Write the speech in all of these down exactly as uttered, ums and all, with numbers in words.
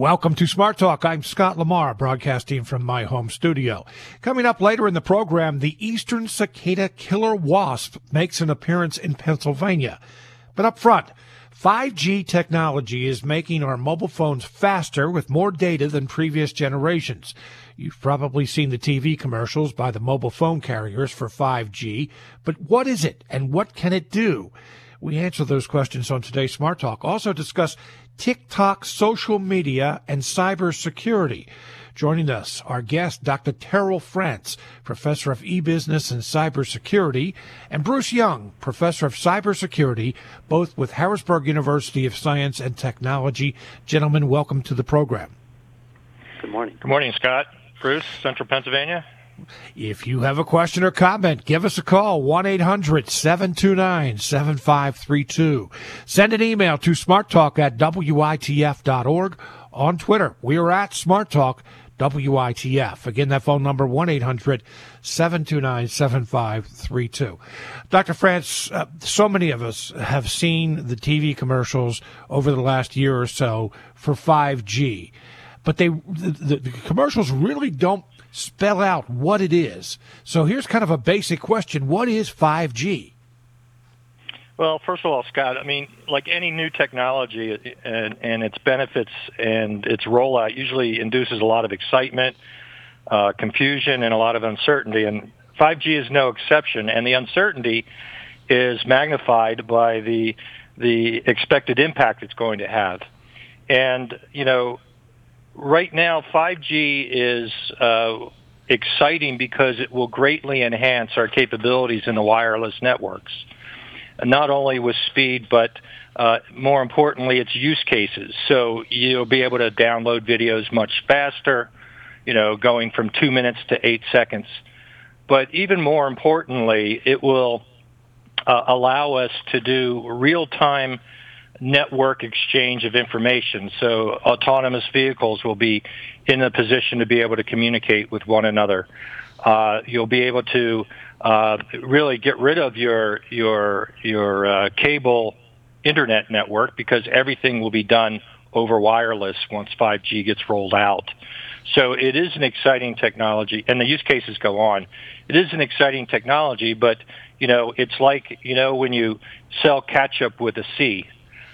Welcome to Smart Talk. I'm Scott Lamar, broadcasting from my home studio. Coming up later in the program, the eastern cicada killer wasp makes an appearance in Pennsylvania. But up front, five G technology is making our mobile phones faster with more data than previous generations. You've probably seen the T V commercials by the mobile phone carriers for five G, but what is it and what can it do? We answer those questions on today's Smart Talk. Also discuss TikTok, social media, and cybersecurity. Joining us, our guest, Doctor Terrell France, professor of e-business and cybersecurity, and Bruce Young, professor of cybersecurity, both with Harrisburg University of Science and Technology. Gentlemen, welcome to the program. Good morning. Good morning, Scott. Bruce, Central Pennsylvania. If you have a question or comment, give us a call, one eight hundred seven two nine seven five three two. Send an email to smarttalk at W I T F dot org. On Twitter, we are at SmartTalk W I T F. Again, that phone number, one eight hundred seven two nine seven five three two. Doctor France, uh, so many of us have seen the T V commercials over the last year or so for five G, but they the, the commercials really don't spell out what it is. So here's kind of a basic question. What is five G? Well, first of all, Scott, I mean, like any new technology and, and its benefits and its rollout usually induces a lot of excitement, uh, confusion, and a lot of uncertainty. And five G is no exception. And the uncertainty is magnified by the the expected impact it's going to have. And, you know, right now, five G is uh, exciting because it will greatly enhance our capabilities in the wireless networks, not only with speed, but uh, more importantly, its use cases. So you'll be able to download videos much faster, you know, going from two minutes to eight seconds. But even more importantly, it will uh, allow us to do real-time network exchange of information. So autonomous vehicles will be in a position to be able to communicate with one another. Uh, you'll be able to uh, really get rid of your your your uh, cable internet network because everything will be done over wireless once five G gets rolled out. So it is an exciting technology, and the use cases go on. It is an exciting technology, but you know, it's like, you know, when you sell ketchup with a C.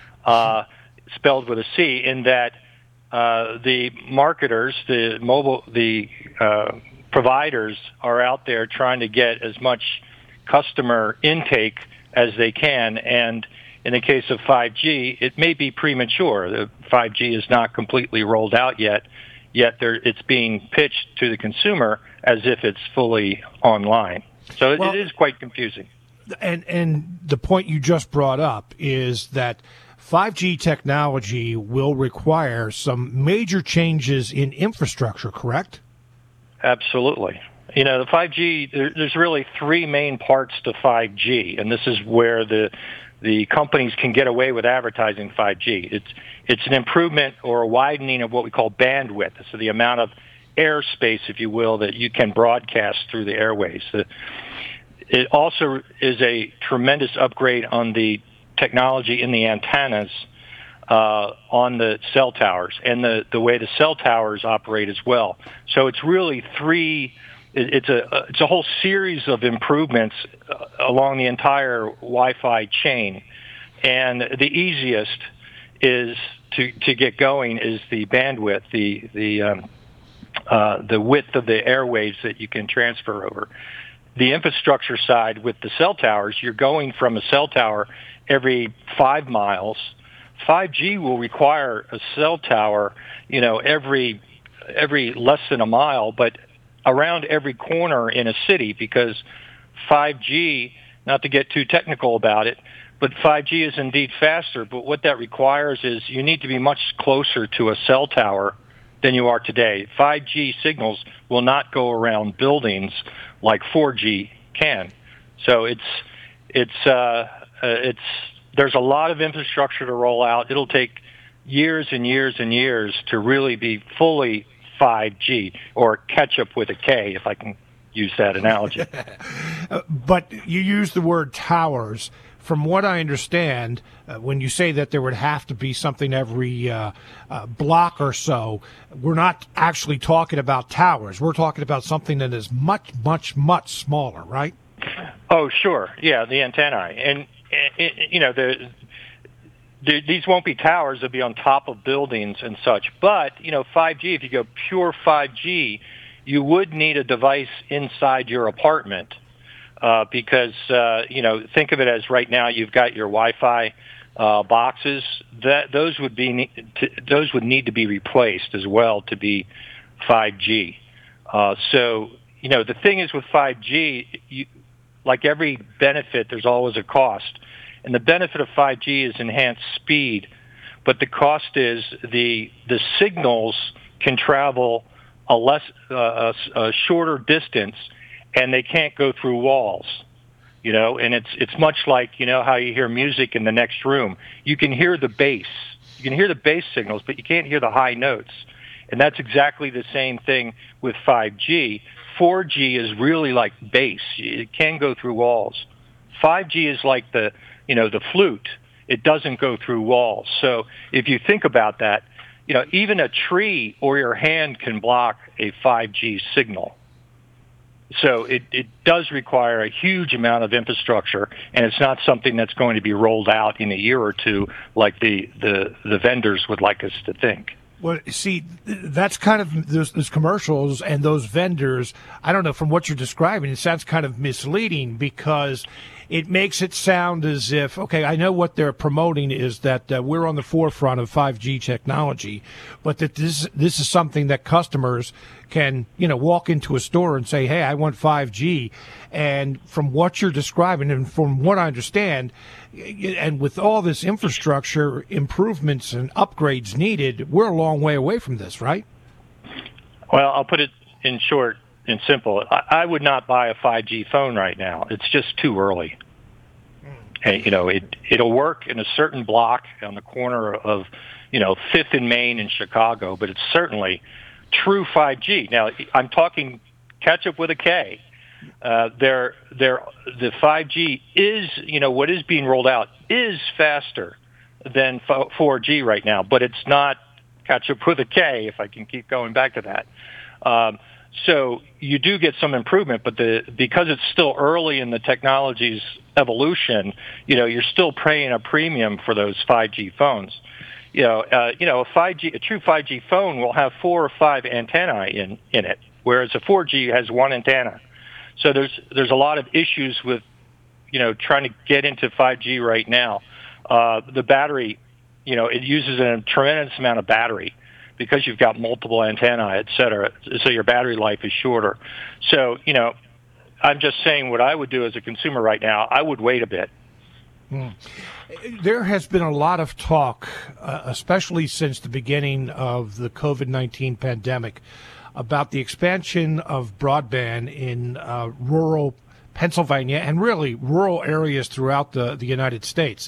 Uh, spelled with a C, in that uh, the marketers, the mobile, the uh, providers are out there trying to get as much customer intake as they can. And in the case of five G, it may be premature. The five G is not completely rolled out yet, yet there, it's being pitched to the consumer as if it's fully online. So well, it is quite confusing. And and the point you just brought up is that five G technology will require some major changes in infrastructure, correct? Absolutely. You know, the five G, there, there's really three main parts to five G, and this is where the the companies can get away with advertising five G. It's it's an improvement or a widening of what we call bandwidth, so the amount of airspace, if you will, that you can broadcast through the airways. The, it also is a tremendous upgrade on the technology in the antennas uh, on the cell towers and the, the way the cell towers operate as well. So it's really three, it, it's a it's a whole series of improvements uh, along the entire Wi-Fi chain. And the easiest is to, to get going is the bandwidth, the the um, uh, the width of the airwaves that you can transfer over. The infrastructure side with the cell towers, you're going from a cell tower every five miles. five G will require a cell tower, you know, every every less than a mile, but around every corner in a city, because five G, not to get too technical about it, but five G is indeed faster. But what that requires is you need to be much closer to a cell tower than you are today. five G signals will not go around buildings like four G can. So it's it's uh, it's there's a lot of infrastructure to roll out. It'll take years and years and years to really be fully five G, or ketchup with a K, if I can use that analogy. But you use the word towers. from what I understand, uh, when you say that there would have to be something every uh, uh, block or so, we're not actually talking about towers. We're talking about something that is much, much, much smaller, right? Oh, sure. Yeah, the antennae. And, and you know, the, the, these won't be towers. They'll be on top of buildings and such. But, you know, five G, if you go pure five G, you would need a device inside your apartment uh, because, uh, you know, think of it as right now you've got your Wi-Fi uh, boxes. That those would be those would need to be replaced as well to be five G. Uh, so, you know, the thing is with five G, you, like every benefit, there's always a cost. And the benefit of five G is enhanced speed, but the cost is the the signals can travel a less uh, a, a shorter distance, and they can't go through walls. You know, and it's it's much like, you know, how you hear music in the next room. You can hear the bass, you can hear the bass signals, but you can't hear the high notes. And that's exactly the same thing with five G. four G is really like bass; it can go through walls. five G is like the you know the flute; it doesn't go through walls. So if you think about that, you know, even a tree or your hand can block a five G signal. So it, it does require a huge amount of infrastructure, and it's not something that's going to be rolled out in a year or two like the, the, the vendors would like us to think. Well, see, that's kind of those, those commercials and those vendors. I don't know, from what you're describing, it sounds kind of misleading because it makes it sound as if, okay, I know what they're promoting is that uh, we're on the forefront of five G technology, but that this this is something that customers can, you know, walk into a store and say, hey, I want five G. And from what you're describing and from what I understand, and with all this infrastructure improvements and upgrades needed, we're a long way away from this, right? Well, I'll put it in short and simple. I, I would not buy a five G phone right now. It's just too early. Mm. And, you know, it, it'll work in a certain block on the corner of, you know, Fifth and Main in Chicago, but it's certainly true five G. Now, I'm talking ketchup with a K. Uh, they're, they're, the five G is, you know, what is being rolled out is faster than four G right now, but it's not ketchup with a K, if I can keep going back to that. Um, so you do get some improvement, but the, because it's still early in the technology's evolution, you know, you're still paying a premium for those five G phones. You know, uh, you know, a five G, a true five G phone will have four or five antennae in, in it, whereas a four G has one antenna. So there's there's a lot of issues with, you know, trying to get into five G right now. Uh, the battery, you know, it uses a tremendous amount of battery because you've got multiple antennae, et cetera. So your battery life is shorter. So, you know, I'm just saying what I would do as a consumer right now. I would wait a bit. Mm. There has been a lot of talk, uh, especially since the beginning of the COVID nineteen pandemic, about the expansion of broadband in uh, rural Pennsylvania and really rural areas throughout the, the United States.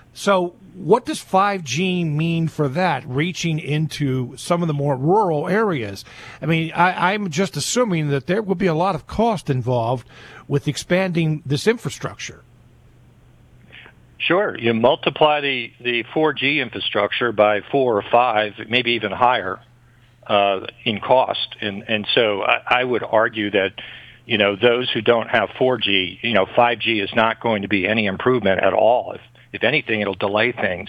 So what does five G mean for that, reaching into some of the more rural areas? I mean, I, I'm just assuming that there will be a lot of cost involved with expanding this infrastructure. Sure. You multiply the, the four G infrastructure by four or five, maybe even higher. Uh, in cost, and and so I, I would argue that, you know, those who don't have four G, you know, five G is not going to be any improvement at all. If if anything, it'll delay things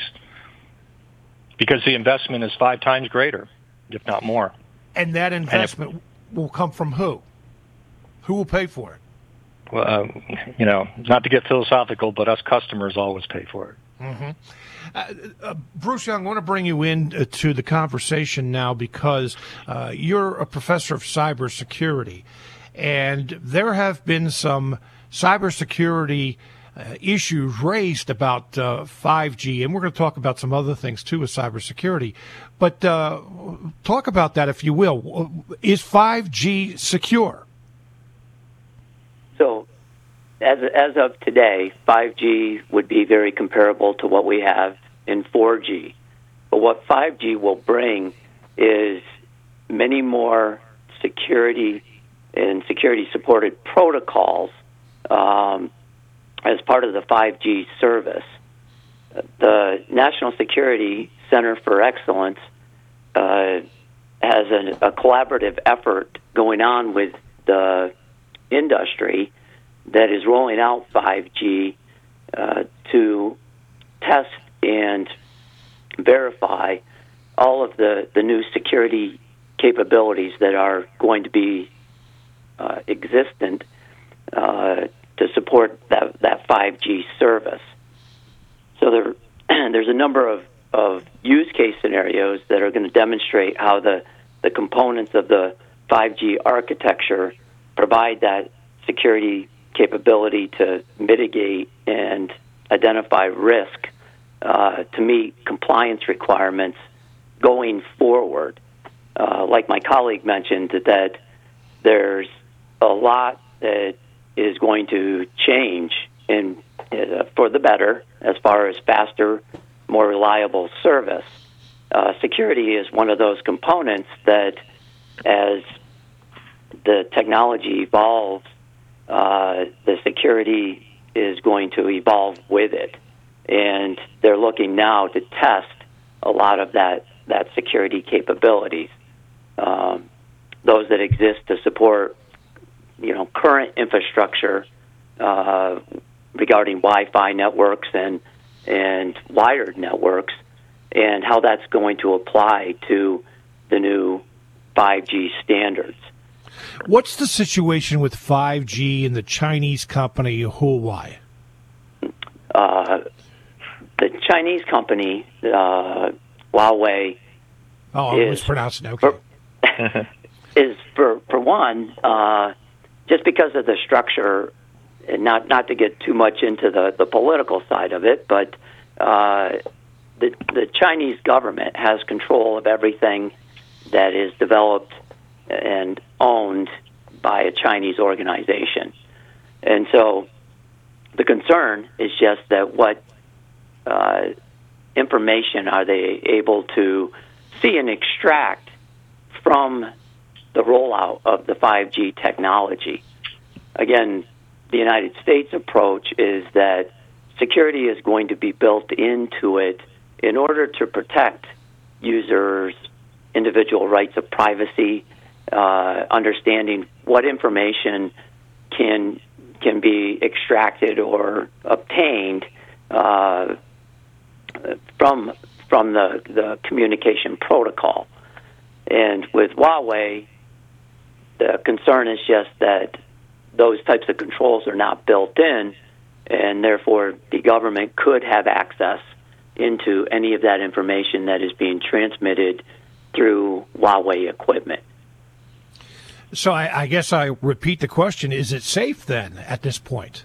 because the investment is five times greater, if not more. And that investment and if, will come from who? Who will pay for it? Well, uh, you know, not to get philosophical, but us customers always pay for it. Mm-hmm. Uh, uh, Bruce Young, I want to bring you in uh, to the conversation now because uh, you're a professor of cybersecurity, and there have been some cybersecurity uh, issues raised about uh, five G, and we're going to talk about some other things too with cybersecurity. But uh, talk about that, if you will. Is five G secure? So, As as of today, five G would be very comparable to what we have in four G. But what five G will bring is many more security and security-supported protocols um, as part of the five G service. The National Security Center for Excellence uh, has a, a collaborative effort going on with the industry that is rolling out five G uh, to test and verify all of the, the new security capabilities that are going to be uh, existent uh, to support that, that five G service. So there, there's a number of, of use case scenarios that are going to demonstrate how the, the components of the five G architecture provide that security capability to mitigate and identify risk uh, to meet compliance requirements going forward. Uh, like my colleague mentioned, that there's a lot that is going to change in uh, for the better as far as faster, more reliable service. Uh, security is one of those components that, as the technology evolves, uh, the security is going to evolve with it. And they're looking now to test a lot of that, that security capabilities. Um, those that exist to support, you know, current infrastructure uh, regarding Wi-Fi networks and and wired networks, and how that's going to apply to the new five G standards. What's the situation with five G and the Chinese company Huawei? Uh, the Chinese company uh, Huawei. Oh, I was pronouncing it. Okay. For, is for for one, uh, just because of the structure, and not not to get too much into the, the political side of it, but uh, the the Chinese government has control of everything that is developed and owned by a Chinese organization, and so the concern is just that what uh, information are they able to see and extract from the rollout of the five G technology. Again, the United States approach is that security is going to be built into it in order to protect users' individual rights of privacy, uh, understanding what information can can be extracted or obtained uh, from from the, the communication protocol. And with Huawei, the concern is just that those types of controls are not built in, and therefore the government could have access into any of that information that is being transmitted through Huawei equipment. So I, I guess I repeat the question, is it safe then at this point?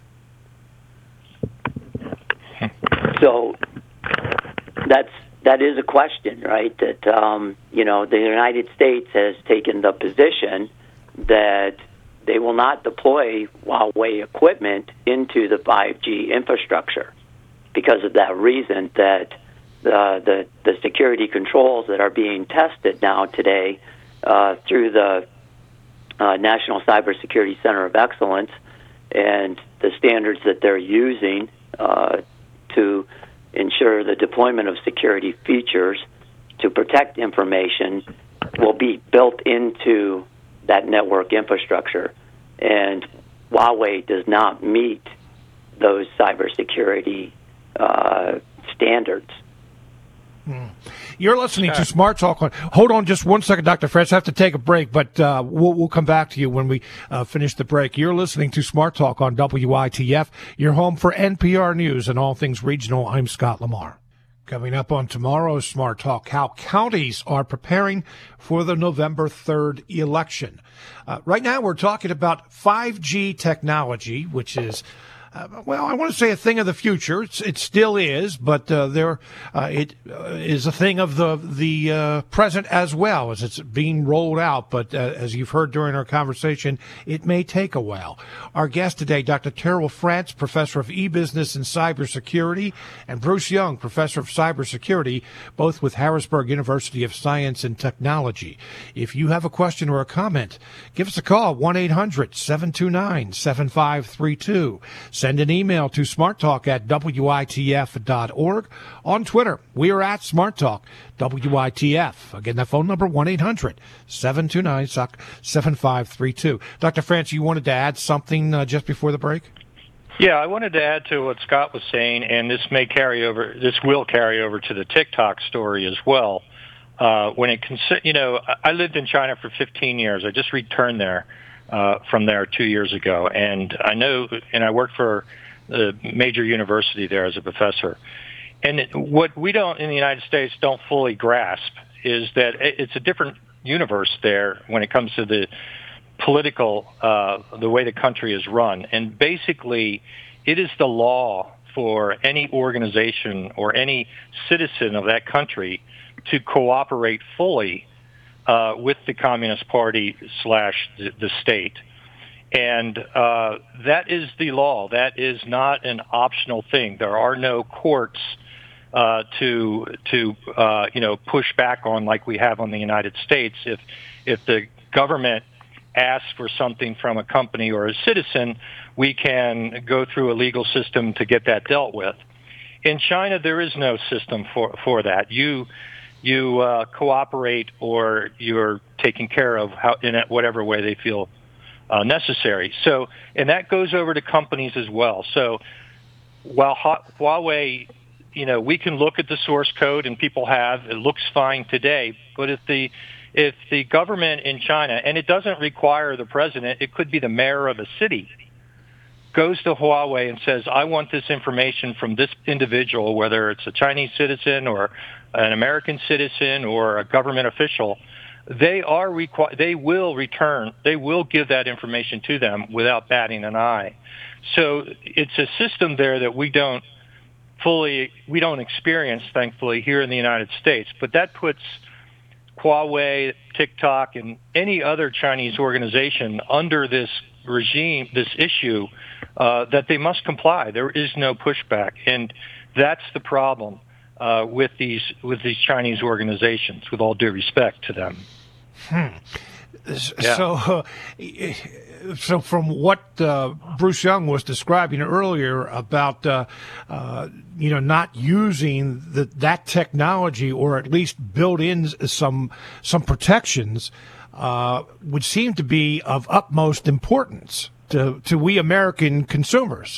So that's that is a question, right? That, um, you know, the United States has taken the position that they will not deploy Huawei equipment into the five G infrastructure because of that reason, that uh, the, the security controls that are being tested now today uh, through the uh, National Cybersecurity Center of Excellence and the standards that they're using uh, to ensure the deployment of security features to protect information will be built into that network infrastructure. And Huawei does not meet those cybersecurity uh, standards. Hmm. You're listening to Smart Talk. On, hold on just one second, Doctor Frantz. I have to take a break, but uh, we'll, we'll come back to you when we uh, finish the break. You're listening to Smart Talk on W I T F, your home for N P R News and all things regional. I'm Scott Lamar. Coming up on tomorrow's Smart Talk, how counties are preparing for the November third election. Uh, right now, we're talking about five G technology, which is Uh, well, I want to say a thing of the future. It's, it still is, but uh, there uh, it uh, is a thing of the the uh, present as well as it's being rolled out. But uh, as you've heard during our conversation, it may take a while. Our guest today, Doctor Terrell Frantz, professor of e-business and cybersecurity, and Bruce Young, professor of cybersecurity, both with Harrisburg University of Science and Technology. If you have a question or a comment, give us a call, one eight hundred seven two nine seven five three two. send an email to smarttalk at W I T F dot org. On Twitter, we are at SmartTalk, W I T F. Again, that phone number, one eight hundred seven two nine seven five three two. Doctor France, you wanted to add something uh, just before the break? Yeah, I wanted to add to what Scott was saying, and this may carry over, this will carry over to the TikTok story as well. Uh, when it, consi- you know, I lived in China for fifteen years. I just returned there uh, from there two years ago, and I know, and I worked for a major university there as a professor. And what we don't in the United States don't fully grasp is that it's a different universe there when it comes to the political, uh, the way the country is run. And basically, it is the law for any organization or any citizen of that country to cooperate fully uh, with the Communist Party slash the, the state. And uh, that is the law. That is not an optional thing. There are no courts uh, to to uh, you know push back on like we have on the United States. If if the government asks for something from a company or a citizen, we can go through a legal system to get that dealt with. In China, there is no system for for that. You you uh, cooperate or you're taken care of how, in whatever way they feel uh, necessary. So, and that goes over to companies as well. So, while Huawei, you know, we can look at the source code and people have, it looks fine today, but if the If the government in China, and it doesn't require the president, it could be the mayor of a city, goes to Huawei and says, I want this information from this individual, whether it's a Chinese citizen or an American citizen or a government official, they are requ- they will return, they will give that information to them without batting an eye. So it's a system there that we don't fully, we don't experience, thankfully, here in the United States. But that puts Huawei, TikTok, and any other Chinese organization under this regime, this issue, uh, that they must comply. There is no pushback, and that's the problem uh, with these with these Chinese organizations. With all due respect to them. Hmm. Yeah. So, uh, so from what uh, Bruce Young was describing earlier about, uh, uh, you know, not using the, that technology or at least build in some some protections, uh, would seem to be of utmost importance to, to we American consumers.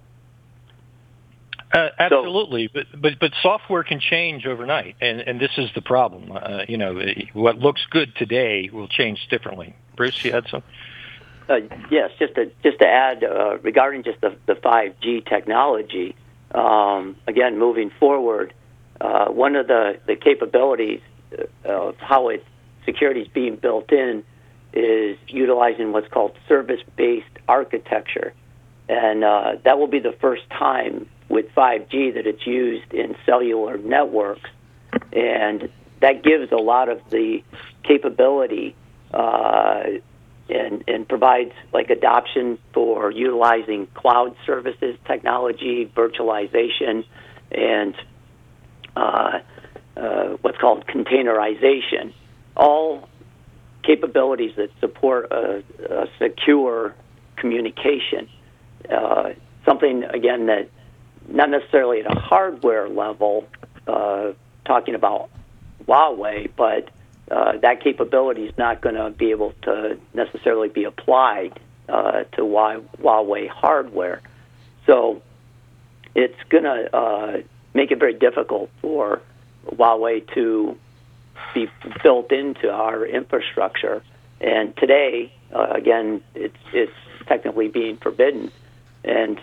Uh, absolutely, but, but but software can change overnight, and, and this is the problem. Uh, you know, what looks good today will change differently. Bruce, you had some? Uh, yes, just to just to add uh, regarding just the, the five G technology. Um, again, moving forward, uh, one of the, the capabilities of how it security is being built in is utilizing what's called service-based architecture, and uh, that will be the first time with five G that it's used in cellular networks, and that gives a lot of the capability uh, and, and provides like adoption for utilizing cloud services, technology, virtualization, and uh, uh, what's called containerization, all capabilities that support a, a secure communication. Uh, something, again, that not necessarily at a hardware level, uh, talking about Huawei, but uh, that capability is not going to be able to necessarily be applied uh, to Huawei hardware. So it's going to uh, make it very difficult for Huawei to be built into our infrastructure. And today, uh, again, it's it's technically being forbidden. And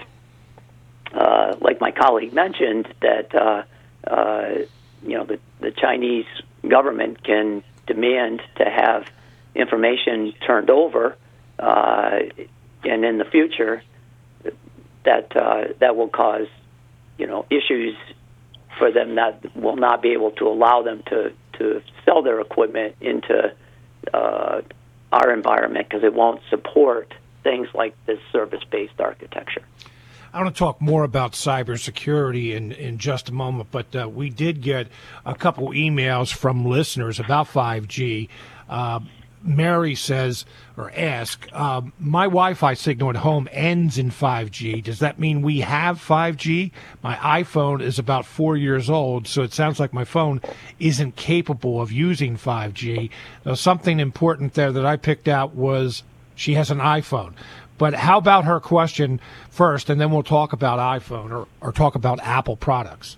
uh, like my colleague mentioned, that uh, uh, you know the, the Chinese government can demand to have information turned over, uh, and in the future, that uh, that will cause you know issues for them that will not be able to allow them to, to sell their equipment into uh, our environment because it won't support things like this service-based architecture. I want to talk more about cybersecurity in, in just a moment, but uh, we did get a couple emails from listeners about five G. Uh, Mary says or asks, um, my Wi-Fi signal at home ends in five G. Does that mean we have five G? My iPhone is about four years old, so it sounds like my phone isn't capable of using five G. Now, something important there that I picked out was she has an iPhone. But how about her question first, and then we'll talk about iPhone or, or talk about Apple products.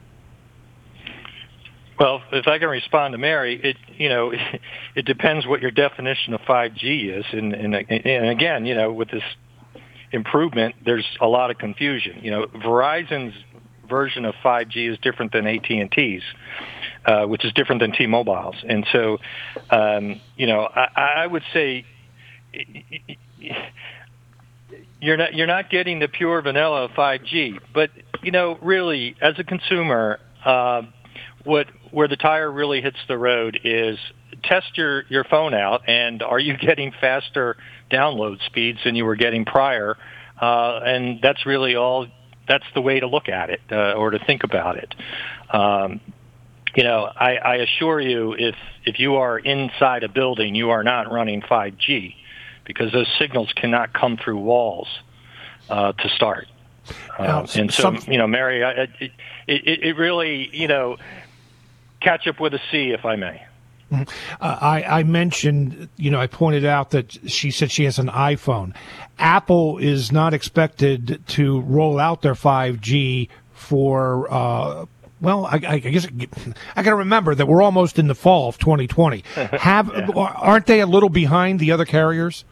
Well, if I can respond to Mary, it you know it, it depends what your definition of five G is, and, and and again, you know, with this improvement, there's a lot of confusion. You know, Verizon's version of five G is different than A T and T's, uh, which is different than T-Mobile's, and so um, you know, I, I would say you're not you're not getting the pure vanilla of five G, but you know, really, as a consumer. Uh, What where the tire really hits the road is test your, your phone out, and are you getting faster download speeds than you were getting prior? Uh, and that's really all. That's the way to look at it uh, or to think about it. Um, you know, I, I assure you, if if you are inside a building, you are not running five G because those signals cannot come through walls uh, to start. Uh, and so, you know, Mary, I, it, it, it really, you know. Catch up with a C, if I may. Uh, I, I mentioned, you know, I pointed out that she said she has an iPhone. Apple is not expected to roll out their five G for, uh, well, I, I guess I got to remember that we're almost in the fall of twenty twenty. Have yeah. Aren't they a little behind the other carriers?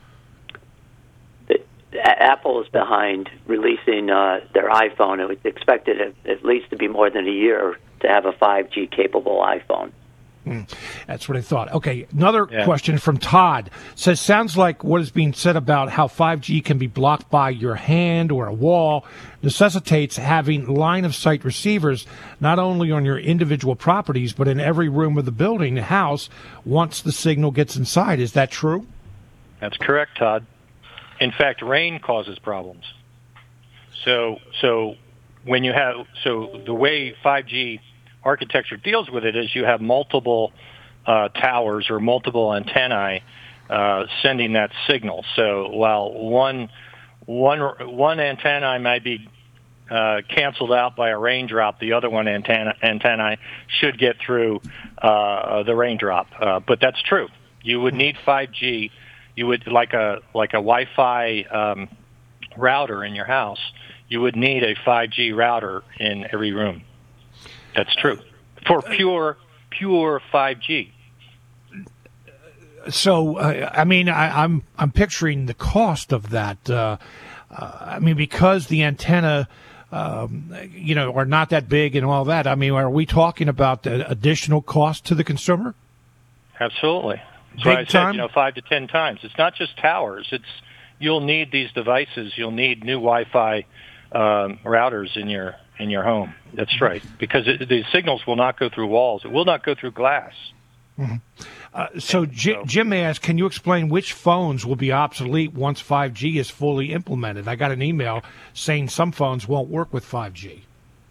Apple is behind releasing uh, their iPhone. It was expected at, at least to be more than a year to have a five G capable iPhone. Mm, that's what I thought. Okay, another yeah. question from Todd says, sounds like what is being said about how five G can be blocked by your hand or a wall necessitates having line-of-sight receivers not only on your individual properties but in every room of the building, the house, once the signal gets inside. Is that true? That's correct, Todd. In fact, rain causes problems. So, so when you have, so the way five G architecture deals with it is you have multiple uh, towers or multiple antennae uh, sending that signal. So while one one one antenna might be uh, canceled out by a raindrop, the other one antenna antennae should get through uh, the raindrop. Uh, but that's true. You would need five G. You would like a like a Wi-Fi um, router in your house. You would need a five G router in every room. That's true for pure pure five G. So, uh, I mean, I, I'm I'm picturing the cost of that. Uh, uh, I mean, because the antenna, um, you know, are not that big and all that. I mean, are we talking about the additional cost to the consumer? Absolutely. That's why I said, time? you know, five to ten times. It's not just towers. It's you'll need these devices. You'll need new Wi-Fi um, routers in your in your home. That's right, because it, the signals will not go through walls. It will not go through glass. Mm-hmm. Uh, so, J- so Jim asked, can you explain which phones will be obsolete once five G is fully implemented? I got an email saying some phones won't work with five G.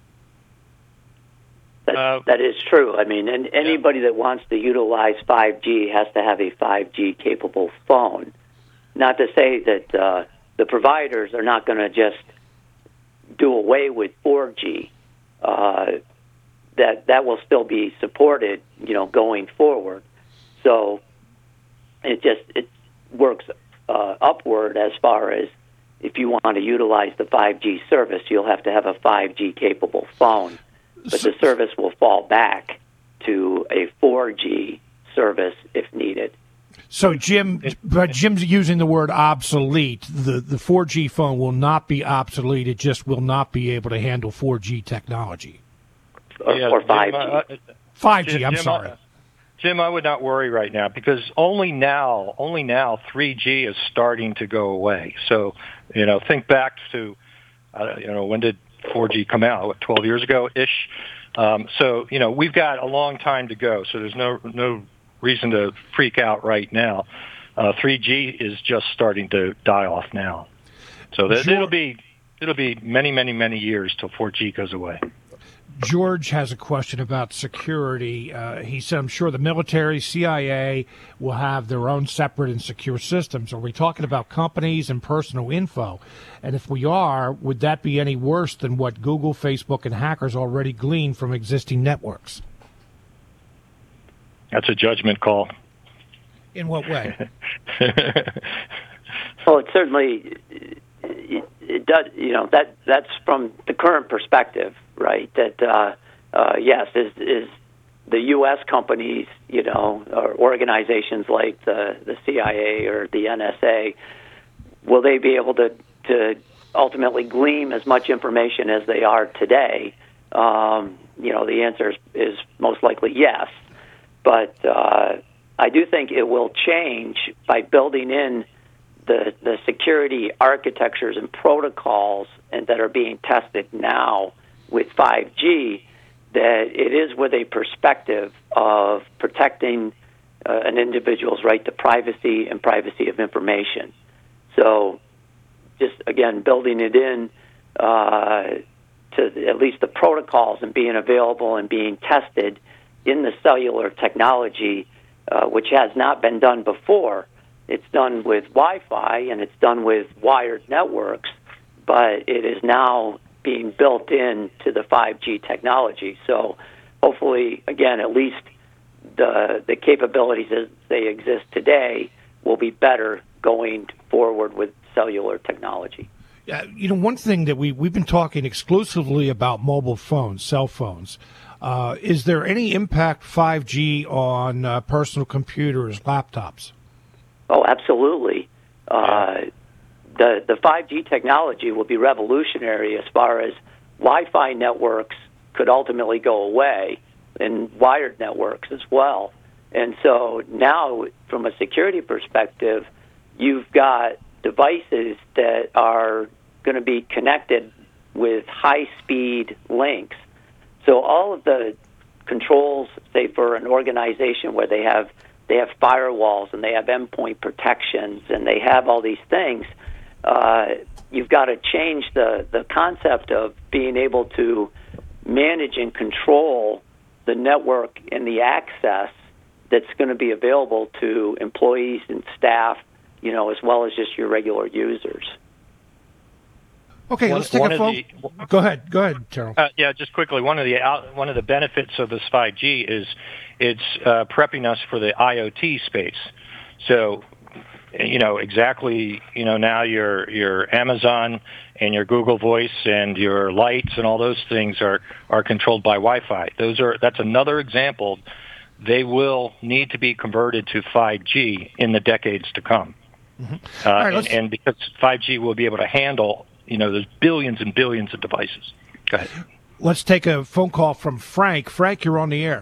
That, uh, that is true. I mean, and anybody yeah. that wants to utilize five G has to have a five G capable phone. Not to say that uh, the providers are not going to just do away with four G. Uh, that that will still be supported, you know, going forward. So it just it works uh, upward as far as if you want to utilize the five G service, you'll have to have a five G capable phone. But the service will fall back to a four G service if needed. So, Jim, but Jim's using the word obsolete. The the four G phone will not be obsolete. It just will not be able to handle four G technology. Or, yeah, or five G. Jim, uh, five G, Jim, I'm Jim, sorry. Uh, Jim, I would not worry right now because only now, only now, three G is starting to go away. So, you know, think back to, uh, you know, when did four G come out? What, twelve years ago-ish? Um, so, you know, we've got a long time to go. So there's no no reason to freak out right now. Uh, three G is just starting to die off now. So that, sure. it'll be it'll be many, many, many years till four G goes away. George has a question about security. Uh, he said, I'm sure the military, C I A will have their own separate and secure systems. Are we talking about companies and personal info? And if we are, would that be any worse than what Google, Facebook, and hackers already glean from existing networks? That's a judgment call. In what way? Well, it certainly it, it does. You know, that that's from the current perspective, right? That uh, uh, yes, is is the U S companies, you know, or organizations like the the C I A or the N S A, will they be able to to ultimately glean as much information as they are today? Um, you know, the answer is, is most likely yes, but uh, I do think it will change by building in the the security architectures and protocols and that are being tested now with five G, that it is with a perspective of protecting uh, an individual's right to privacy and privacy of information. So just, again, building it in uh, to at least the protocols and being available and being tested in the cellular technology, uh, which has not been done before. It's done with Wi-Fi and it's done with wired networks, but it is now being built in to the five G technology. So hopefully, again, at least the the capabilities as they exist today will be better going forward with cellular technology. Yeah, you know, one thing that we, we've been talking exclusively about mobile phones, cell phones. Uh, is there any impact five G on uh, personal computers, laptops? Oh, absolutely. Uh, the the five G technology will be revolutionary as far as Wi-Fi networks could ultimately go away, and wired networks as well. And so now, from a security perspective, you've got devices that are going to be connected with high-speed links. So all of the controls, say, for an organization where they have they have firewalls and they have endpoint protections and they have all these things, uh, you've got to change the, the concept of being able to manage and control the network and the access that's going to be available to employees and staff, you know, as well as just your regular users. Okay, one, let's take a phone. The, go ahead, go ahead, Terrell. Uh, yeah, just quickly. One of the out, one of the benefits of this five G is it's uh, prepping us for the IoT space. So, you know, exactly. You know, now your your Amazon and your Google Voice and your lights and all those things are are controlled by Wi-Fi. Those are that's another example. They will need to be converted to five G in the decades to come, mm-hmm. uh, right, and, and because five G will be able to handle, you know, there's billions and billions of devices. Go ahead. Let's take a phone call from Frank. Frank, you're on the air.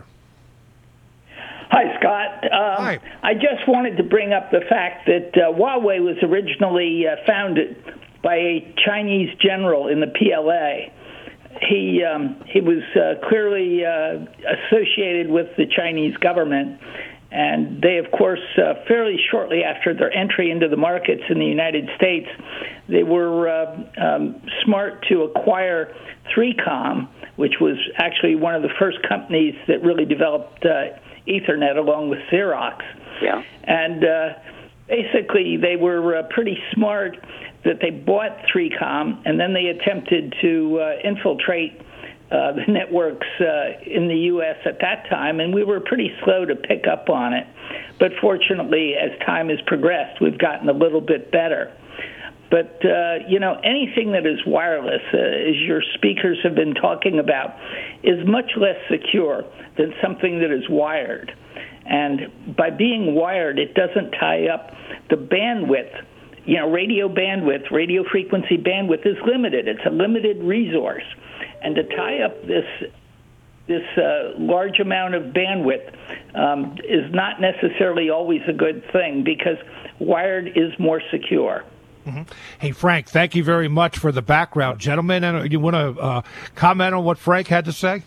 Hi, Scott. Um, Hi. I just wanted to bring up the fact that uh, Huawei was originally uh, founded by a Chinese general in the P L A. He um, he was uh, clearly uh, associated with the Chinese government, and they, of course, uh, fairly shortly after their entry into the markets in the United States, they were uh, um, smart to acquire three com, which was actually one of the first companies that really developed uh, Ethernet along with Xerox. Yeah. And uh, basically, they were uh, pretty smart that they bought three com, and then they attempted to uh, infiltrate uh, the networks uh, in the U S at that time, and we were pretty slow to pick up on it. But fortunately, as time has progressed, we've gotten a little bit better. But, uh, you know, anything that is wireless, uh, as your speakers have been talking about, is much less secure than something that is wired. And by being wired, it doesn't tie up the bandwidth. You know, radio bandwidth, radio frequency bandwidth is limited. It's a limited resource. And to tie up this this uh, large amount of bandwidth um, is not necessarily always a good thing, because wired is more secure. Mm-hmm. Hey, Frank, thank you very much for the background. Gentlemen, and you want to uh, comment on what Frank had to say?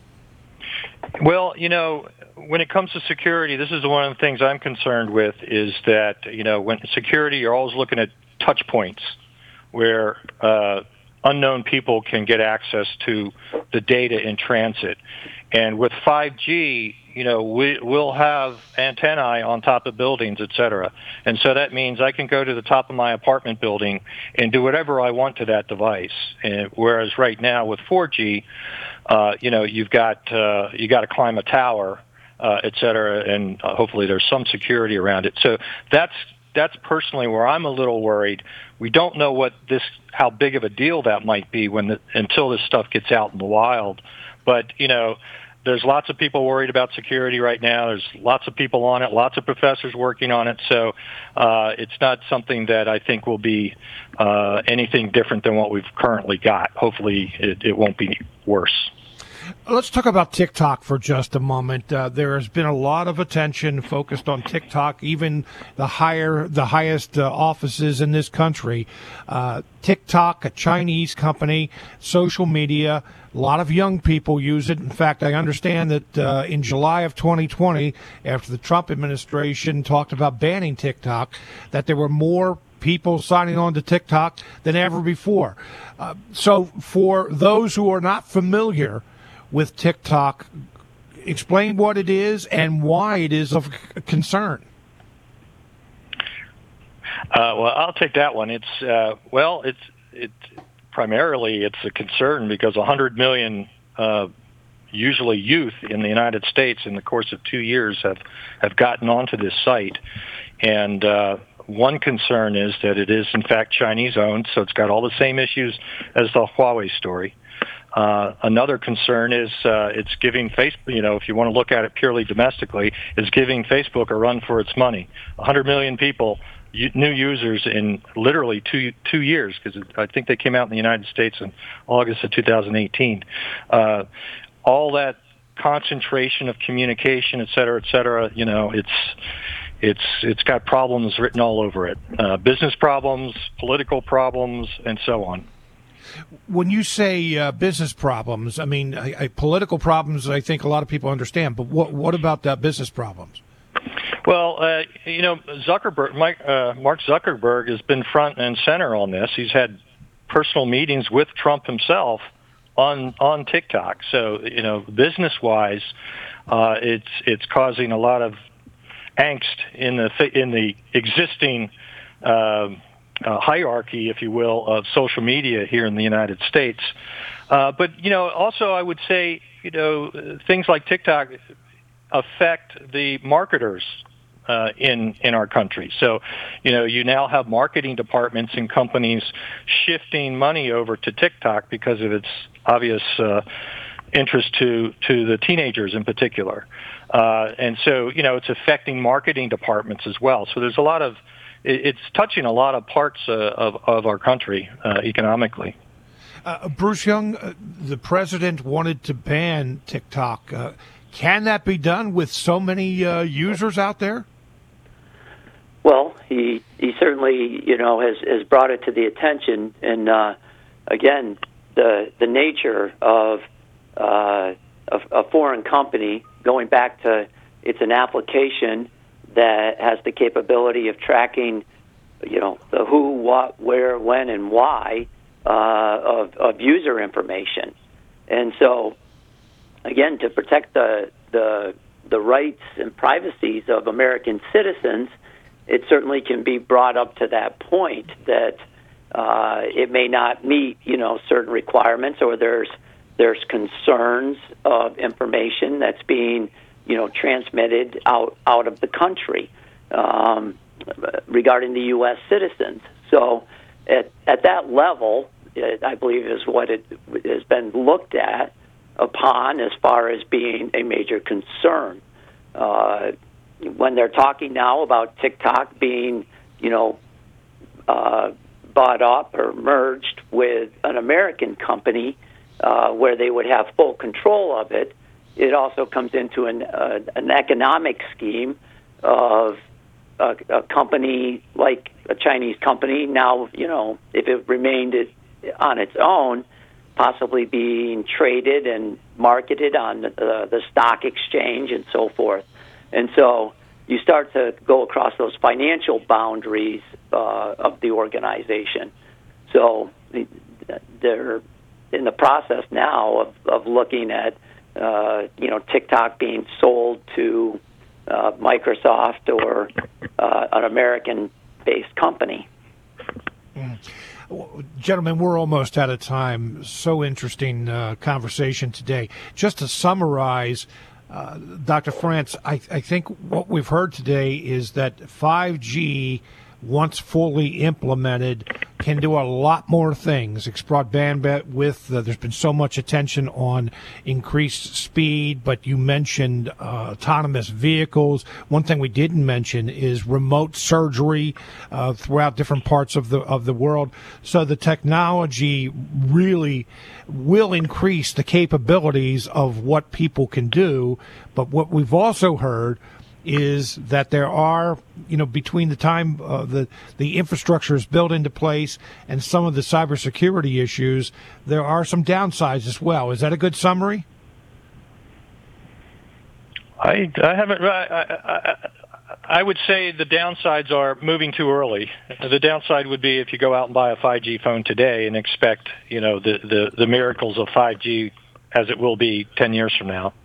Well, you know, when it comes to security, this is one of the things I'm concerned with, is that, you know, when security, you're always looking at touch points where uh, unknown people can get access to the data in transit. And with five G, you know, we, we'll have antennae on top of buildings, et cetera. And so that means I can go to the top of my apartment building and do whatever I want to that device. And whereas right now with four G, uh, you know, you've got uh, you got to climb a tower, uh, et cetera, and uh, hopefully there's some security around it. So that's that's personally where I'm a little worried. We don't know what this, how big of a deal that might be when the, until this stuff gets out in the wild. But you know, there's lots of people worried about security right now. There's lots of people on it, lots of professors working on it. So uh, it's not something that I think will be uh, anything different than what we've currently got. Hopefully it, it won't be worse. Let's talk about TikTok for just a moment. Uh, there has been a lot of attention focused on TikTok, even the higher, the highest uh, offices in this country. Uh, TikTok, a Chinese company, social media, a lot of young people use it. In fact, I understand that uh, in July of twenty twenty, after the Trump administration talked about banning TikTok, that there were more people signing on to TikTok than ever before. Uh, so for those who are not familiar with TikTok, explain what it is and why it is of concern. Uh, well, I'll take that one. It's uh, well, it's it primarily it's a concern because one hundred million, uh, usually youth in the United States, in the course of two years, have have gotten onto this site, and uh, one concern is that it is in fact Chinese owned, so it's got all the same issues as the Huawei story. Uh, another concern is uh, it's giving Facebook, you know, if you want to look at it purely domestically, is giving Facebook a run for its money. one hundred million people, u- new users in literally two two years, because I think they came out in the United States in August of two thousand eighteen. Uh, all that concentration of communication, et cetera, et cetera, you know, it's it's it's got problems written all over it. Uh, business problems, political problems, and so on. When you say uh, business problems, I mean, I, I, political problems, I think a lot of people understand, but what what about uh, business problems? Well, uh, you know, Zuckerberg, Mike, uh, Mark Zuckerberg has been front and center on this. He's had personal meetings with Trump himself on on TikTok. So, you know, business-wise, uh, it's it's causing a lot of angst in the in the existing uh, Uh, hierarchy, if you will, of social media here in the United States. Uh, but, you know, also I would say, you know, things like TikTok affect the marketers uh, in in our country. So, you know, you now have marketing departments in companies shifting money over to TikTok because of its obvious uh, interest to, to the teenagers in particular. Uh, and so, you know, it's affecting marketing departments as well. So there's a lot of It's touching a lot of parts uh, of, of our country uh, economically. Uh, Bruce Young, uh, the president wanted to ban TikTok. Uh, can that be done with so many uh, users out there? Well, he he certainly, you know, has, has brought it to the attention. And, uh, again, the the nature of uh, a, a foreign company, going back to it's an application that has the capability of tracking, you know, the who, what, where, when, and why uh, of, of user information. And so, again, to protect the the the rights and privacies of American citizens, it certainly can be brought up to that point that uh, it may not meet, you know, certain requirements, or there's there's concerns of information that's being, you know, transmitted out, out of the country um, regarding the U S citizens. So at, at that level, it, I believe is what it has been looked at upon as far as being a major concern. Uh, when they're talking now about TikTok being, you know, uh, bought up or merged with an American company uh, where they would have full control of it, it also comes into an, uh, an economic scheme of a, a company like a Chinese company now, you know, if it remained it on its own, possibly being traded and marketed on the, uh, the stock exchange and so forth. And so you start to go across those financial boundaries uh, of the organization. So they're in the process now of, of looking at, uh, you know, TikTok being sold to uh, Microsoft or uh, an American-based company. Mm. Gentlemen, we're almost out of time. So interesting uh, conversation today. Just to summarize, uh, Doctor France, I, I think what we've heard today is that five G, once fully implemented, can do a lot more things. It's brought bandwidth. Uh, there's been so much attention on increased speed, but you mentioned uh, autonomous vehicles. One thing we didn't mention is remote surgery uh, throughout different parts of the of the world. So the technology really will increase the capabilities of what people can do. But what we've also heard is that there are, you know, between the time uh, the the infrastructure is built into place and some of the cybersecurity issues, there are some downsides as well. Is that a good summary? I, I haven't. I, I, I would say the downsides are moving too early. The downside would be if you go out and buy a five G phone today and expect, you know, the, the, the miracles of five G as it will be ten years from now.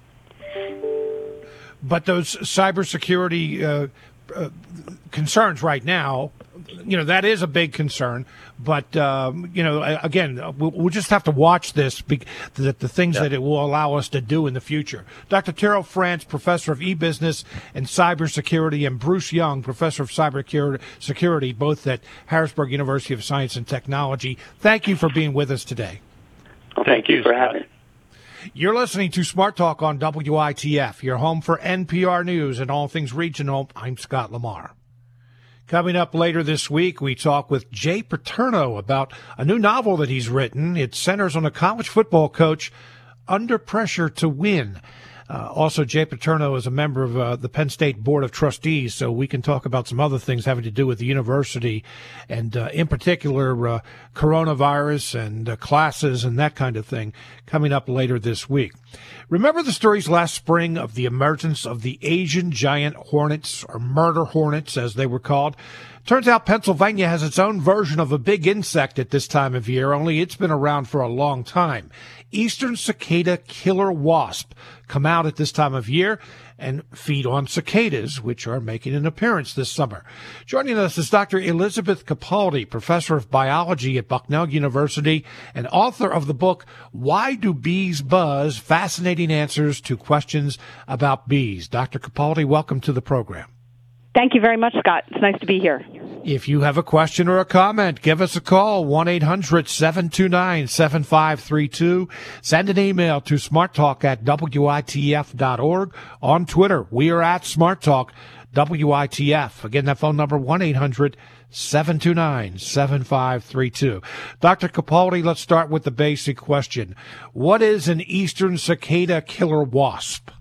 But those cybersecurity uh, uh, concerns right now, you know, that is a big concern. But, um, you know, again, we'll, we'll just have to watch this, be, the, the things yeah. that it will allow us to do in the future. Doctor Terrell France, professor of e-business and cybersecurity, and Bruce Young, professor of cybersecurity, both at Harrisburg University of Science and Technology. Thank you for being with us today. Well, thank, thank you for having me. You're listening to Smart Talk on W I T F, your home for N P R News and all things regional. I'm Scott Lamar. Coming up later this week, we talk with Jay Paterno about a new novel that he's written. It centers on a college football coach under pressure to win. Uh, also, Jay Paterno is a member of uh, the Penn State Board of Trustees, so we can talk about some other things having to do with the university, and uh, in particular, uh, coronavirus and uh, classes and that kind of thing coming up later this week. Remember the stories last spring of the emergence of the Asian giant hornets, or murder hornets as they were called? Turns out Pennsylvania has its own version of a big insect at this time of year, only it's been around for a long time. Eastern cicada killer wasp come out at this time of year and feed on cicadas, which are making an appearance this summer. Joining us is Doctor Elizabeth Capaldi, professor of biology at Bucknell University and author of the book, Why Do Bees Buzz? Fascinating Answers to Questions About Bees. Doctor Capaldi, welcome to the program. Thank you very much, Scott. It's nice to be here. If you have a question or a comment, give us a call, one eight hundred seven two nine seven five three two. Send an email to smarttalk at W I T F dot org. On Twitter, we are at SmartTalk W I T F. Again, that phone number, one eight hundred seven two nine seven five three two. Doctor Capaldi, let's start with the basic question. What is an eastern cicada killer wasp?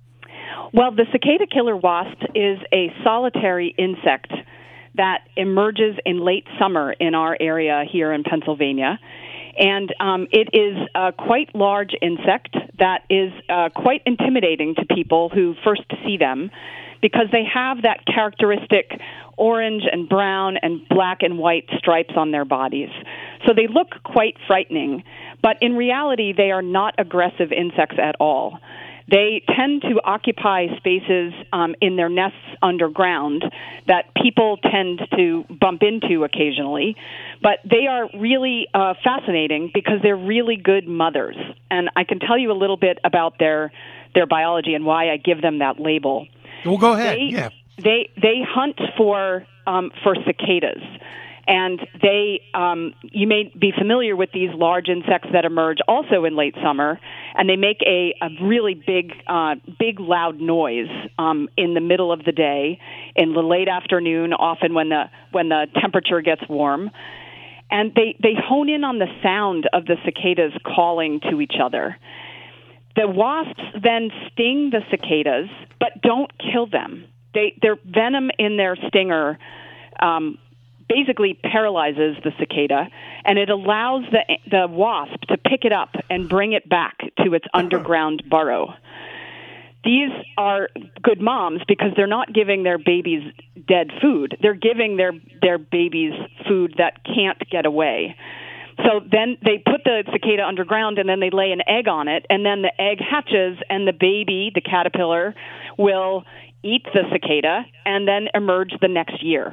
Well, the cicada killer wasp is a solitary insect that emerges in late summer in our area here in Pennsylvania. And um, it is a quite large insect that is uh, quite intimidating to people who first see them because they have that characteristic orange and brown and black and white stripes on their bodies. So they look quite frightening, but in reality, they are not aggressive insects at all. They tend to occupy spaces um, in their nests underground that people tend to bump into occasionally, but they are really uh, fascinating because they're really good mothers. And I can tell you a little bit about their their biology and why I give them that label. Well, go ahead. They, yeah. They they hunt for um, for cicadas. And they, um, you may be familiar with these large insects that emerge also in late summer, and they make a, a really big, uh, big loud noise um, in the middle of the day, in the late afternoon, often when the when the temperature gets warm, and they they hone in on the sound of the cicadas calling to each other. The wasps then sting the cicadas, but don't kill them. They their venom in their stinger Um, basically paralyzes the cicada, and it allows the the wasp to pick it up and bring it back to its underground burrow. These are good moms because they're not giving their babies dead food. They're giving their, their babies food that can't get away. So then they put the cicada underground, and then they lay an egg on it, and then the egg hatches, and the baby, the caterpillar, will eat the cicada and then emerge the next year.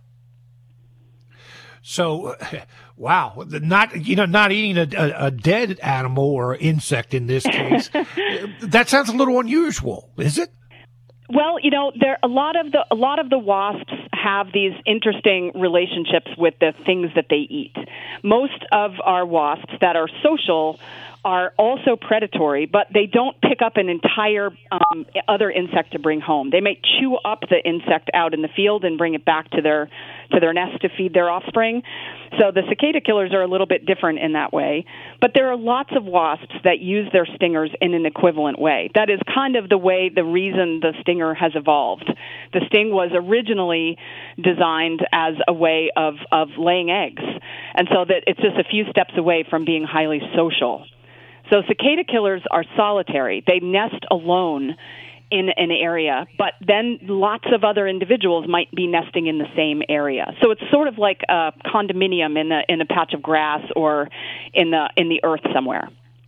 So, wow, not you know, not eating a, a, a dead animal or insect in this case. That sounds a little unusual, is it? Well, you know, there a lot of the a lot of the wasps have these interesting relationships with the things that they eat. Most of our wasps that are social are also predatory, but they don't pick up an entire um, other insect to bring home. They may chew up the insect out in the field and bring it back to their to their nest to feed their offspring. So the cicada killers are a little bit different in that way. But there are lots of wasps that use their stingers in an equivalent way. That is kind of the way, the reason the stinger has evolved. The sting was originally designed as a way of, of laying eggs, and so that it's just a few steps away from being highly social. So cicada killers are solitary. They nest alone in an area, but then lots of other individuals might be nesting in the same area. So it's sort of like a condominium in a in a patch of grass or in the in the earth somewhere.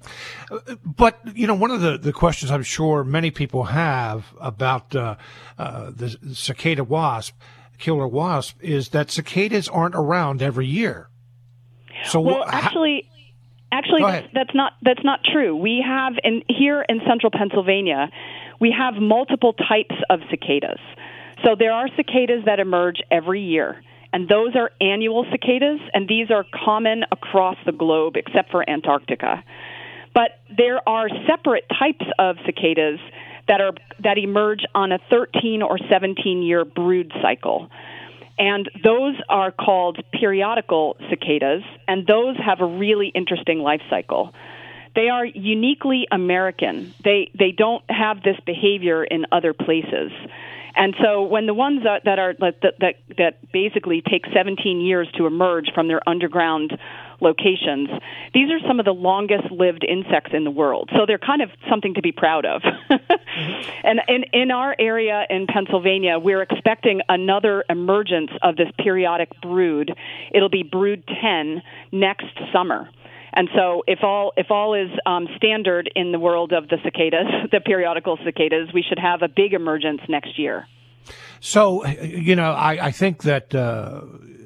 But, you know, one of the, the questions I'm sure many people have about uh, uh, the cicada wasp, killer wasp, is that cicadas aren't around every year. So well, wh- actually... Actually, that's, that's not that's not true. We have in here in central Pennsylvania, we have multiple types of cicadas. So there are cicadas that emerge every year, and those are annual cicadas, and these are common across the globe except for Antarctica. But there are separate types of cicadas that are that emerge on a thirteen or seventeen year brood cycle. And those are called periodical cicadas, and those have a really interesting life cycle. They are uniquely American. They they don't have this behavior in other places. And so when the ones that, that are that, that that basically take seventeen years to emerge from their underground locations, these are some of the longest lived insects in the world. So they're kind of something to be proud of. And in, in our area in Pennsylvania, we're expecting another emergence of this periodic brood. It'll be brood ten next summer. And so if all if all is um, standard in the world of the cicadas, the periodical cicadas, we should have a big emergence next year. So, you know, I, I think that, uh,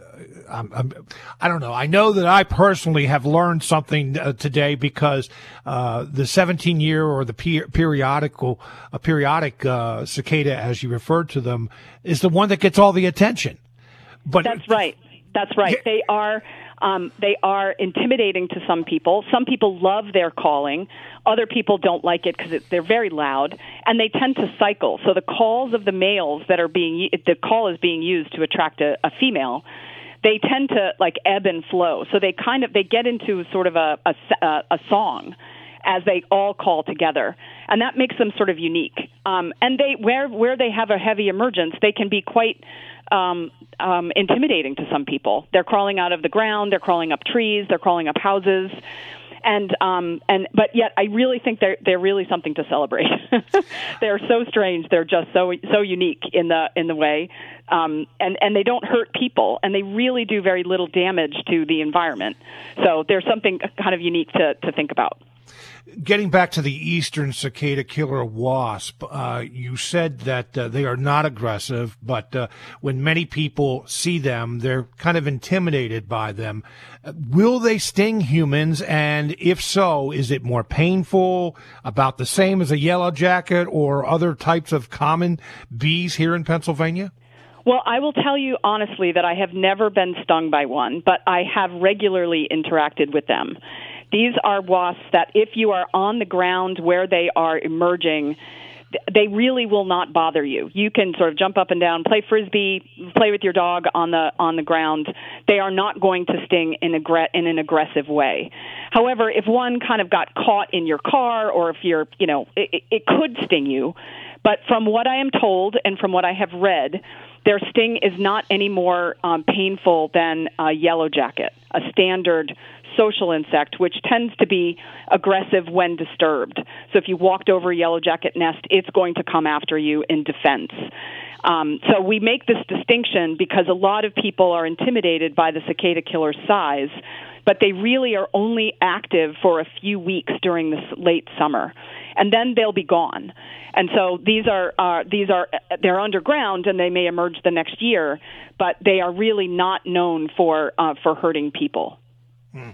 I'm, I'm, I don't know, I know that I personally have learned something uh, today because uh, the seventeen-year or the per- periodical, uh, periodic uh, cicada, as you referred to them, is the one that gets all the attention. But That's right. That's right. Yeah. They are... Um, they are intimidating to some people. Some people love their calling. Other people don't like it because they're very loud, and they tend to cycle. So the calls of the males that are being the call is being used to attract a, a female. They tend to like ebb and flow. So they kind of they get into sort of a a, a song as they all call together, and that makes them sort of unique. Um, and they where where they have a heavy emergence, they can be quite Um, um, intimidating to some people. They're crawling out of the ground, they're crawling up trees, they're crawling up houses, and um, and but yet I really think they're they're really something to celebrate. They're so strange. They're just so so unique in the in the way, um, and and they don't hurt people, and they really do very little damage to the environment. So there's something kind of unique to to think about. Getting back to the eastern cicada killer wasp, uh, you said that uh, they are not aggressive, but uh, when many people see them, they're kind of intimidated by them. Uh, will they sting humans? And if so, is it more painful, about the same as a yellow jacket or other types of common bees here in Pennsylvania? Well, I will tell you honestly that I have never been stung by one, but I have regularly interacted with them. These are wasps that if you are on the ground where they are emerging, they really will not bother you. You can sort of jump up and down, play frisbee, play with your dog on the on the ground. They are not going to sting in, aggr- in an aggressive way. However, if one kind of got caught in your car, or if you're, you know, it, it could sting you. But from what I am told and from what I have read, their sting is not any more um, painful than a yellow jacket, a standard social insect, which tends to be aggressive when disturbed. So if you walked over a yellow jacket nest, it's going to come after you in defense. Um, so we make this distinction because a lot of people are intimidated by the cicada killer's size. but they really are only active for a few weeks during this late summer, and then they'll be gone. And so these are uh, these are they're underground, and they may emerge the next year, but they are really not known for uh, for hurting people. Mm.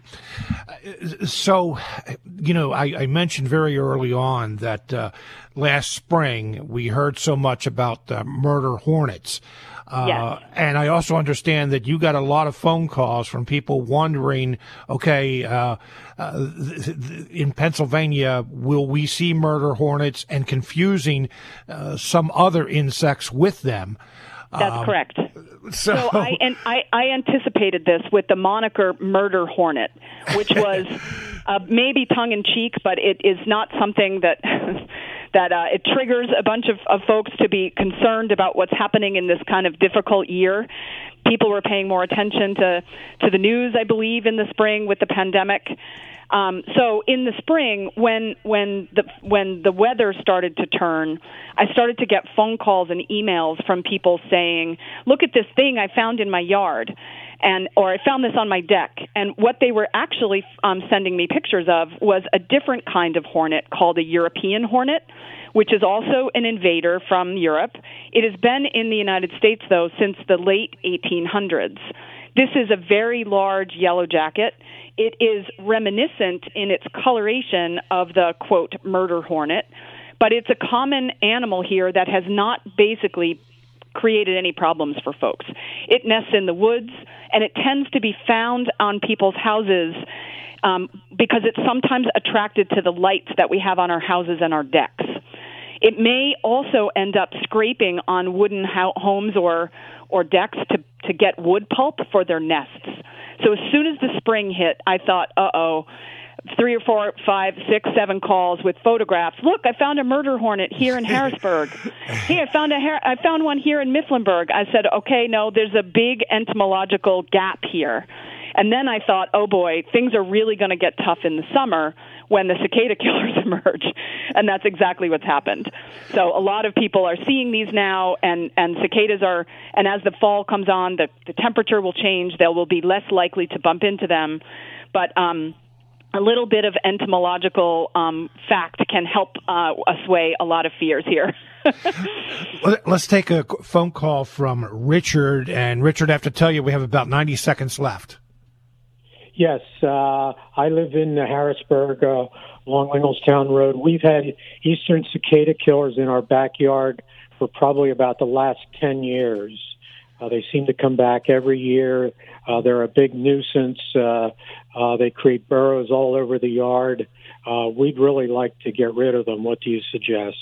So, you know, I, I mentioned very early on that uh, last spring we heard so much about uh, murder hornets. Uh, yes. And I also understand that you got a lot of phone calls from people wondering, okay, uh, uh, th- th- in Pennsylvania, will we see murder hornets, and confusing uh, some other insects with them? That's um, correct. So, so I, and I, I anticipated this with the moniker murder hornet, which was uh, maybe tongue-in-cheek, but it is not something that that uh, it triggers a bunch of, of folks to be concerned about what's happening in this kind of difficult year. People were paying more attention to, to the news, I believe, in the spring with the pandemic. Um, so in the spring, when when the when the weather started to turn, I started to get phone calls and emails from people saying, "Look at this thing I found in my yard," and or "I found this on my deck." And what they were actually um, sending me pictures of was a different kind of hornet called a European hornet, which is also an invader from Europe. It has been in the United States, though, since the late eighteen hundreds. This is a very large yellow jacket. It is reminiscent in its coloration of the, quote, murder hornet, but it's a common animal here that has not basically created any problems for folks. It nests in the woods, and it tends to be found on people's houses um, because it's sometimes attracted to the lights that we have on our houses and our decks. It may also end up scraping on wooden ho- homes or or decks to, to get wood pulp for their nests. So as soon as the spring hit, I thought, uh-oh, three or four, five, six, seven calls with photographs. Look, I found a murder hornet here in Harrisburg. Hey, I found a har- I found one here in Mifflinburg. I said, okay, no, there's a big entomological gap here. And then I thought, oh boy, things are really going to get tough in the summer when the cicada killers emerge. And that's exactly what's happened. So a lot of people are seeing these now, and, and cicadas are, and as the fall comes on, the, the temperature will change. They will be less likely to bump into them. But um, a little bit of entomological um, fact can help uh, assuage a lot of fears here. Let's take a phone call from Richard. And Richard, I have to tell you, we have about ninety seconds left. Yes, uh, I live in Harrisburg, uh, along Lingelstown Road. We've had eastern cicada killers in our backyard for probably about the last ten years. Uh, they seem to come back every year. Uh, they're a big nuisance. Uh, uh, they create burrows all over the yard. Uh, we'd really like to get rid of them. What do you suggest?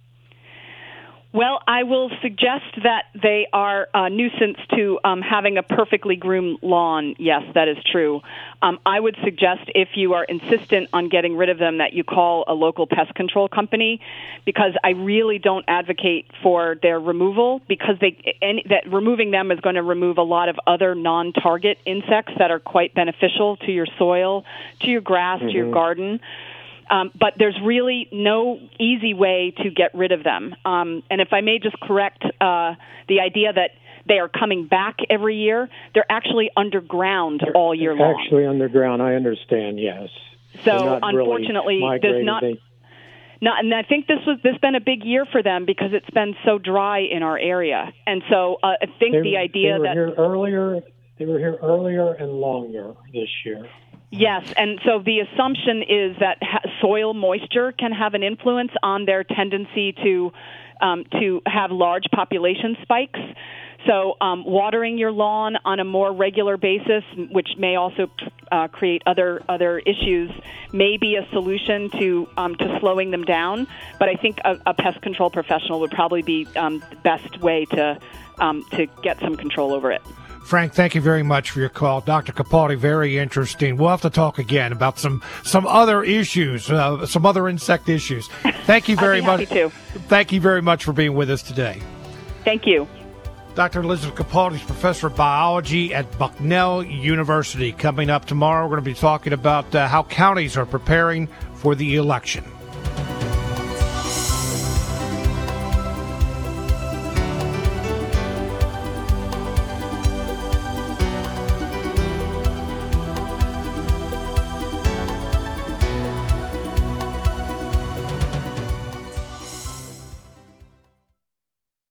Well, I will suggest that they are a nuisance to um, having a perfectly groomed lawn. Yes, that is true. Um, I would suggest, if you are insistent on getting rid of them, that you call a local pest control company, because I really don't advocate for their removal, because they any, that removing them is going to remove a lot of other non-target insects that are quite beneficial to your soil, to your grass, mm-hmm. to your garden. Um, but there's really no easy way to get rid of them. Um, and if I may just correct uh, the idea that they are coming back every year, they're actually underground they're all year long. Actually underground, I understand, yes. So unfortunately, really there's not... They... No, and I think this was this been a big year for them because it's been so dry in our area. And so uh, I think they, the idea they were that... Here earlier, they were here earlier and longer this year. Yes, and so the assumption is that ha- soil moisture can have an influence on their tendency to um, to have large population spikes. So um, watering your lawn on a more regular basis, which may also uh, create other other issues, may be a solution to um, to slowing them down. But I think a, a pest control professional would probably be um, the best way to um, to get some control over it. Frank, thank you very much for your call. Doctor Capaldi, very interesting. We'll have to talk again about some some other issues, uh, some other insect issues. Thank you very I'd be happy much. To. Thank you very much for being with us today. Thank you. Doctor Elizabeth Capaldi is professor of biology at Bucknell University. Coming up tomorrow, we're going to be talking about uh, how counties are preparing for the election.